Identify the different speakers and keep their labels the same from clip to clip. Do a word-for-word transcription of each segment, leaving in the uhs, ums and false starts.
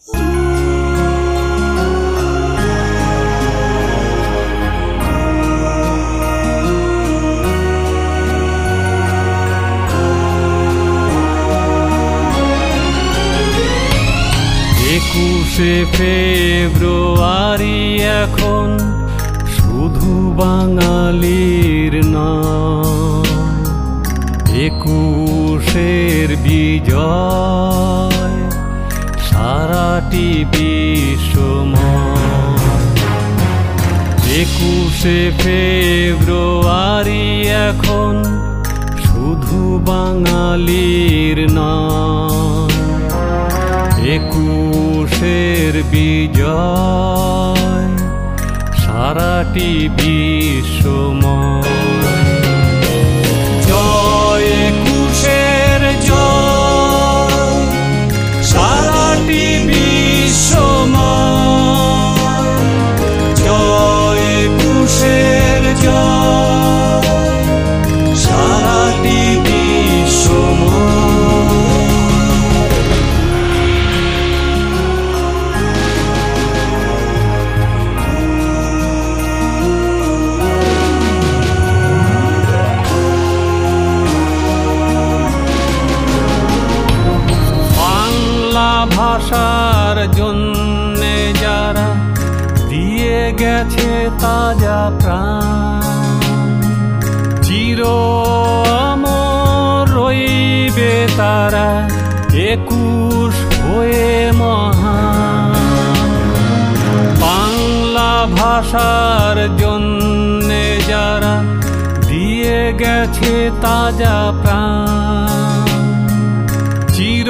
Speaker 1: একুশে ফেব্রুয়ারি এখন শুধু বাঙালির নয়, একুশের বিজয় সারাটি বিশ্বময়। একুশে ফেব্রুয়ারি এখন শুধু বাঙালির নয়, একুশের বিজয় সারাটি বিশ্বময়। জয় একুশের জয় সারাটি বিশ্বময়, জয় একুশের জয় সারাটি বিশ্বময়। ভাষার জন্যে যারা দিয়ে গেছে তাজা প্রাণ, চির অমর রইবে তারা একুশ হয়ে মহান। বাংলা ভাষার জন্যে যারা দিয়ে গেছে তাজা প্রাণ, চির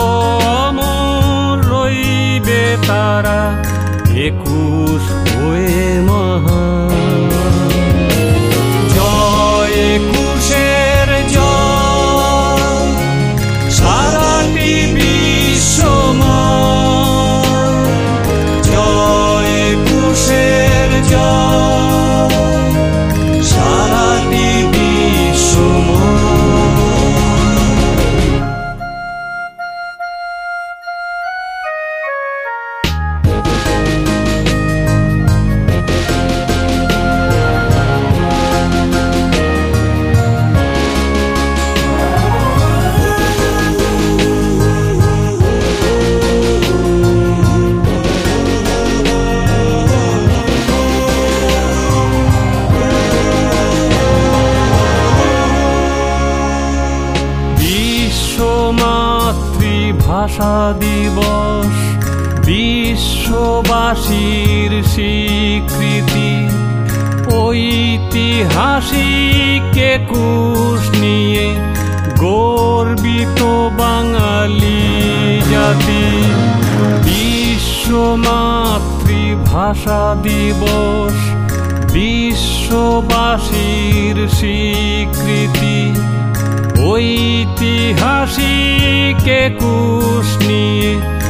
Speaker 1: তারা একুশ হয়ে মহান। জয় একুশের জয় সারাটি বিশ্বময়, জয় একুশের জয় সারাটি বিশ্বময়। ভাষা দিবস বিশ্ববাসীর স্বীকৃতি, ঐতিহাসিক একুশ নিয়ে গর্বিত বাঙালি জাতি। বিশ্ব মাতৃভাষা দিবস বিশ্ববাসীর স্বীকৃতি, ঐতিহাসিক একুশ নিয়ে